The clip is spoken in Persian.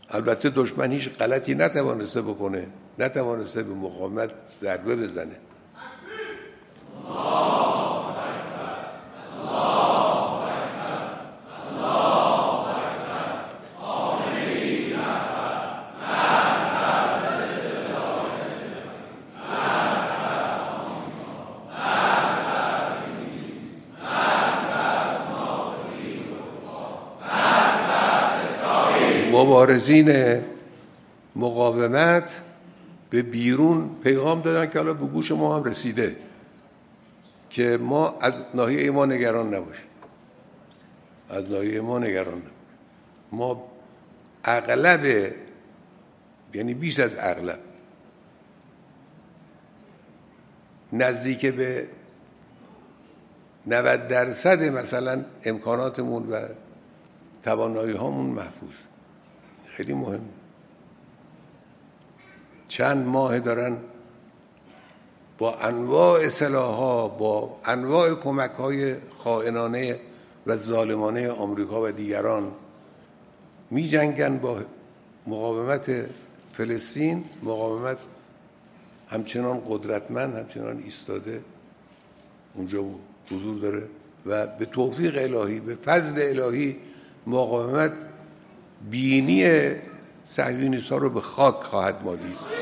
البته دشمن هیچ غلطی نتوانسته بکنه، نتوانسته به مقاومت ضربه بزنه. مبارزین مقاومت به بیرون پیغام دادن که حالا به گوش ما هم رسیده که ما از ناحیه ما نگران نباشیم، از ناحیه ما نگران نباشیم. ما اغلب، یعنی بیش از اغلب، نزدیک به 90% مثلا امکاناتمون و توانایی هامون محفوظ. خیلی مهم. چند ماه دارن با انواع سلاح‌ها، با انواع کمک‌های خائنانه و ظالمانه آمریکا و دیگران می جنگن با مقاومت فلسطین. مقاومت همچنان قدرتمند، همچنان ایستاده اونجا حضور داره و به توفیق الهی، به فضل الهی، مقاومت بینی صهیونیست‌ها رو به خاک خواهد مالید.